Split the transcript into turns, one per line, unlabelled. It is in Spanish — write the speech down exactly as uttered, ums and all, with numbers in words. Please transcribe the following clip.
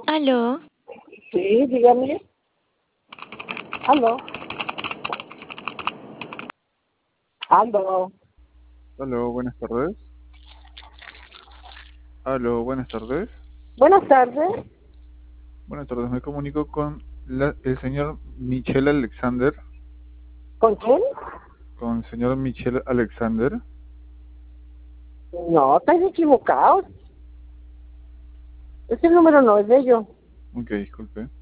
Aló,
Sí, dígame. Aló. Aló.
Aló, buenas tardes. Aló, buenas tardes.
Buenas tardes.
Buenas tardes, me comunico con la- el señor Michel Alexander.
¿Con quién?
Con el señor Michel Alexander.
No, estáis equivocados. Ese número no es de ellos.
Ok, disculpe.